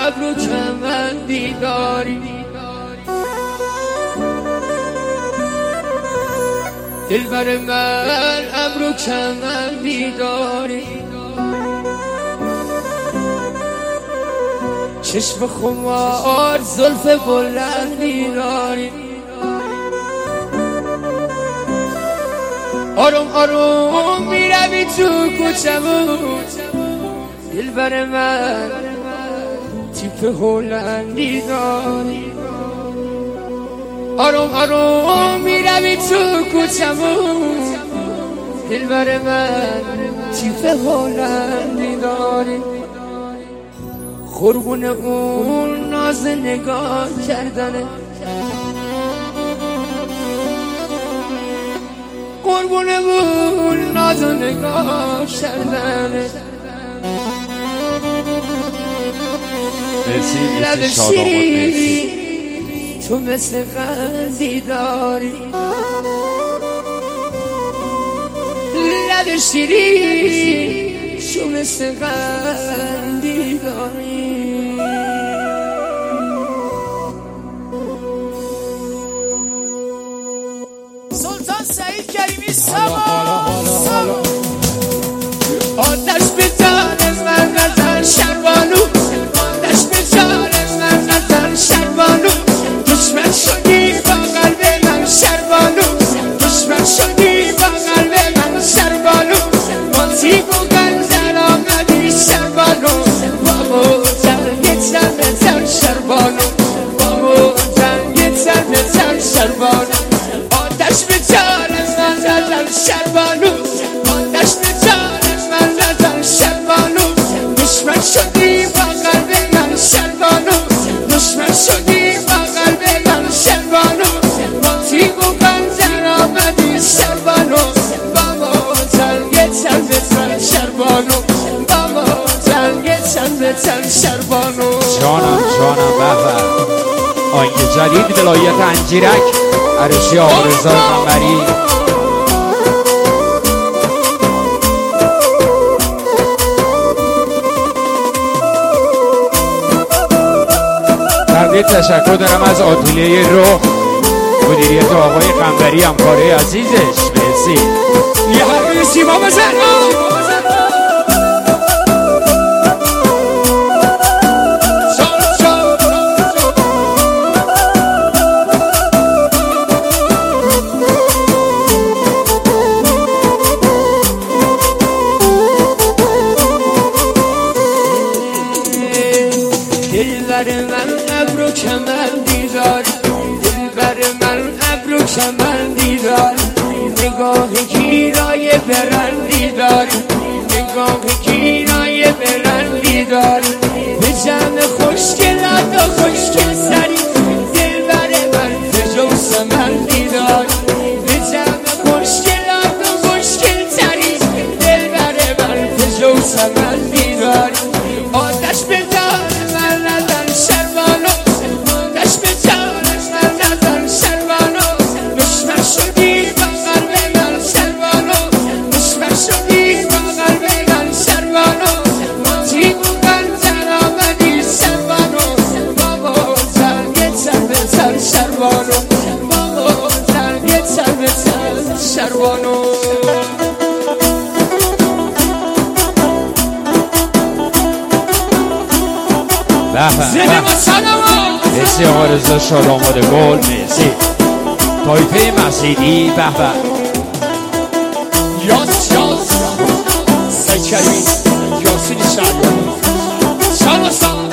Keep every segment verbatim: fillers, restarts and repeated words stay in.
ابرو کمندی داری، دلبر من ابرو کمندی داری، چشم خمار زلف بلندی داری، آروم آروم میروی تو کوچمون، دلبر من تیپ هلندی داری، آروم آروم میروی تو کوچمون، دلبر من تیپ هلندی داری، قربون اون ناز نگاه کردنه، قربون اون ناز نگاه کردنه، لب شیری تو مثل قندی داری، لب شیری تو مثل قندی داری. سلطان سعید کریمی سما آتش به جان من نزن شربانو، آتش به جان من نزن شربانو، دشمن شدی با قلب من شربانو، دشمن شدی با قلب من شربانو، با تیب و گنزن آمدی شربانو، با موجن سر بزن شربانو، با موجن سر بزن شربانو، آتش به جان من نزن شربانو، آتش به جان من نزن شربانو، دشمن شدی با قلب من شربانو، دشمن شدی با قلب من شربانو، با تیب و گنزن آمدی شربانو، با موجن سر بزن شربانو، با موجن سر بزن شربانو. جانم جانم بهبه آینگ جدید ولایت انجیرک عروسی آقا رضا قمری. تردید تشکر دارم از آتلیه رخ مدیریت آقای قمری همکاره عزیزش. مرسی. یه حرفی سیما بزن دلبر من ابرو کمندی داری، دلبر من ابرو کمندی داری، نگاه گیرای برندی داری، نگاه گیرای برندی داری، به جمع خوشگلات و خوشگل سری، دلبر من فجو سمندی داری، به جمع خوشگلات و خوشگل سری، دلبر من فجو سمندی داری، آتش به شربانو. مرسی آقا رضا شاد آماده گل. مرسی تایفه مسیدی. به به یاس یاس سعید کریمی یاسین شهریار شاد شاد.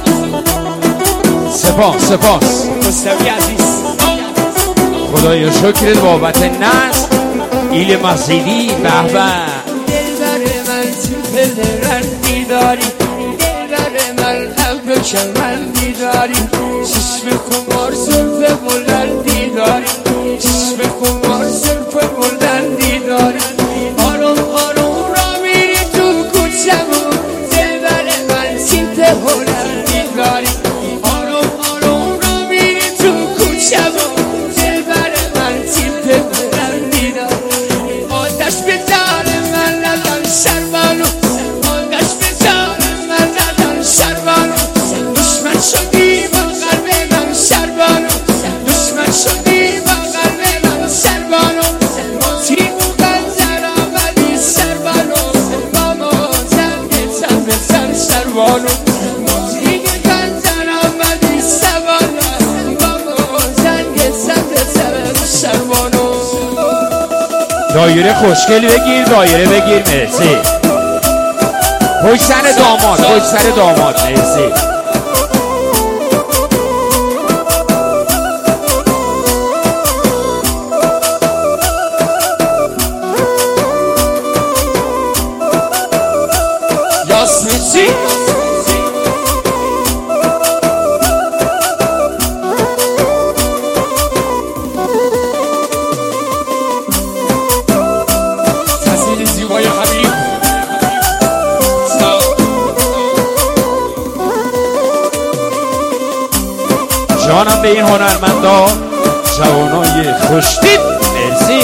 سپاس سپاس مصطفی عزیز خدایا شکرت بابت نصر ایل مسیدی. به به دلبر من تیپ رندی داری، دلبر من ابرو کمندی داری، چشم خمار زلف بلندی داری، چشم خمار زلف بلندی داری، آروم آروم را میری تو کوچمون، دلبر من تیپ هلندی داری، آروم آروم را میری تو کوچمون، دلبر من تیپ هلندی داری، آتش به جان من نزن شربانو، آتش به جان من نزن شربانو، شربانو دیگه کنزن آمدی سوانو بابا زنگ سمت سر شربانو دایره خوشگلی بگیر دایره بگیر مرسی پشت سر داماد پشت سر داماد مرسی یاسمیسی تصویر زیبای حبیب جانم به این هنرمندا جوانای خوشتیپ مرسی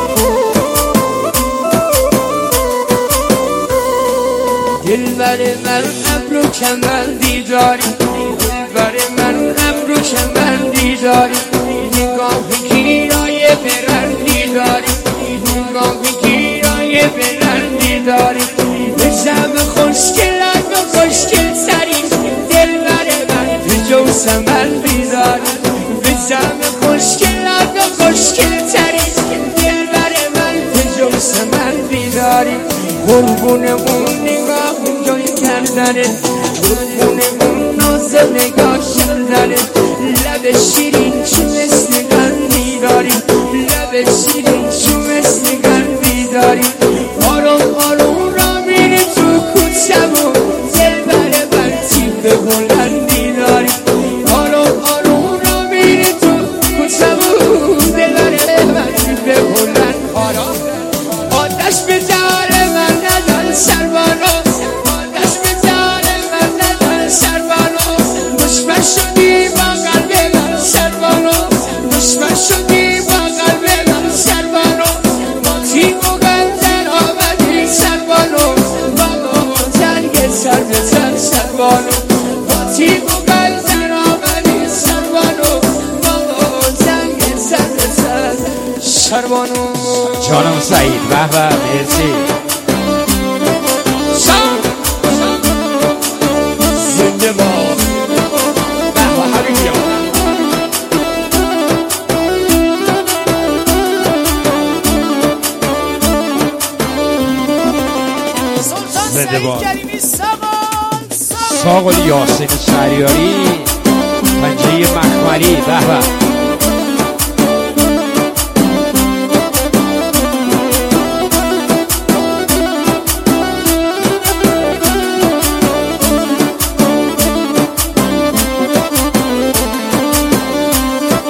دلبر من ابرو کمندی داری دلبر من ابرو کمندی داری نگاه گیرای برندی داری نگاه گیرای برندی داری به جمع خوشگلت و خوشگل سری دلبر من به جو سمندی داری به جمع خوشگلت و خوشگل سری دلبر من به جو سمندی داری قربون اون نگاه جای کردنه قربون اون ناز نگاه کردنه لب شیرین چون مثل قندی داری لب شیرین چون مثل قندی داری آروم آروم را میری تو کوچمون دلبر من تیپ بلندی داری آروم آروم را میری تو کوچمون دلبر من تیپ بلند آرام آتش به جهر من ندن سربانو آتش به جهر من ندن سربانو دشمن شدی با قلب من سربانو دشمن شدی با قلب من سربانو با تیم و گنزن آمدی سربانو بابا زنگ سر به سر سربانو با تیم و گنزن آمدی سربانو بابا زنگ سر به سر سربانو جانم سعید به به مرسی زنده باد به به حبیبی سلطان زنده باد. سعید کریمی سامان ساقل یاسین شهریاری پنجه مخمری به به